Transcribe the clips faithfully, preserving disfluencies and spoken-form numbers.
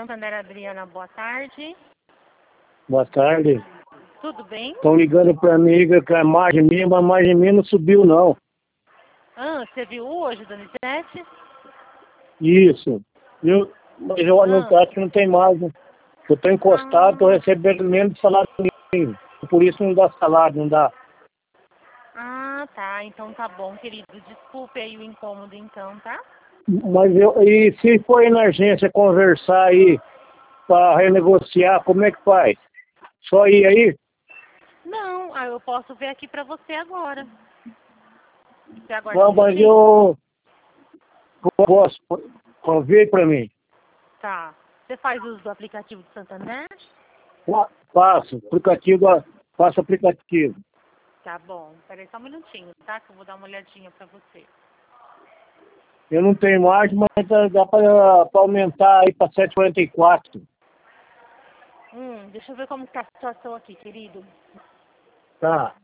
Santander, Adriana, boa tarde. Boa tarde. Tudo bem? Estão ligando para mim que a margem minha, mas a margem minha não subiu, não. Ah, você viu hoje, Donizete? Isso. Eu, mas eu Ah. não acho que não tem margem. Eu estou encostado, estou Ah. recebendo menos salário mínimo. Por isso não dá salário, não dá. Ah, tá. Então tá bom, querido. Desculpe aí o incômodo, então, tá? Mas eu, e se for aí na agência conversar aí para renegociar, como é que faz? Só ir aí? Não, ah, eu posso ver aqui pra você agora. Você aguarda Não, um mas pouquinho? eu posso. Convide para mim. Tá. Você faz uso do aplicativo do Santander? Faço. Aplicativo, faço aplicativo. Tá bom. Peraí só um minutinho, tá? Que eu vou dar uma olhadinha pra você. Eu não tenho margem, mas dá, dá para aumentar aí para sete e quarenta e quatro. Hum, deixa eu ver como tá a situação aqui, querido. Tá.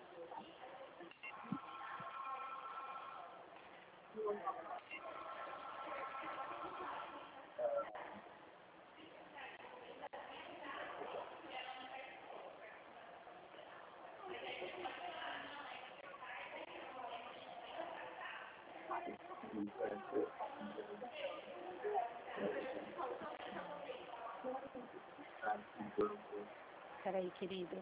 Peraí, querido.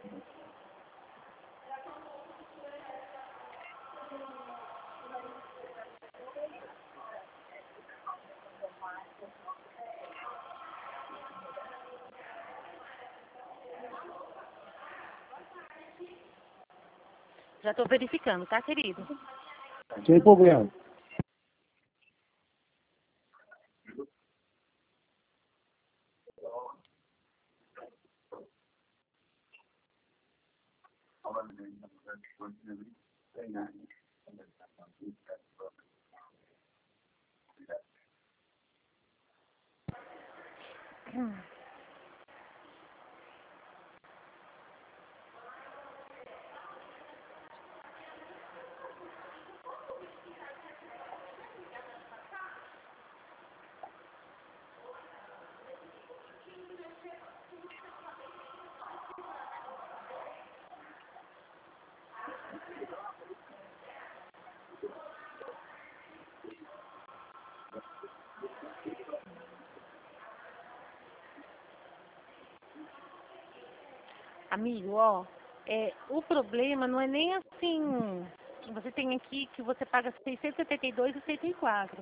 Já tô verificando, tá, querido? Sem problema. Hum. Amigo, ó, é, o problema não é nem assim. Você tem aqui que você paga seiscentos e setenta e dois reais e setenta e quatro.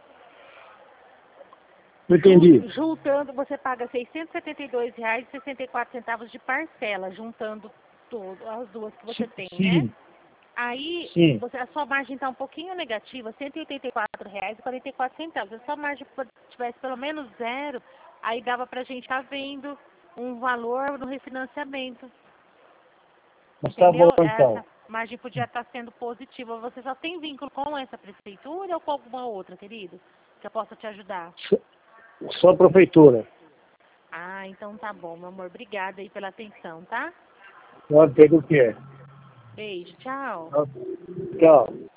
Não entendi. Juntando, você paga seiscentos e setenta e dois reais e sessenta e quatro centavos de parcela, juntando tudo, as duas que você tem, né? Sim, Aí, sim. você, a sua margem está um pouquinho negativa, cento e oitenta e quatro reais e quarenta e quatro centavos. Se a sua margem tivesse pelo menos zero, aí dava pra gente estar vendo um valor no refinanciamento. Mas tá bom Entendeu? então. Essa margem podia estar sendo positiva. Você só tem vínculo com essa prefeitura ou com alguma outra, querido? Que eu possa te ajudar? Só a prefeitura. Ah, então tá bom, meu amor. Obrigada aí pela atenção, tá? Não sei do que é. Beijo, tchau. Tchau.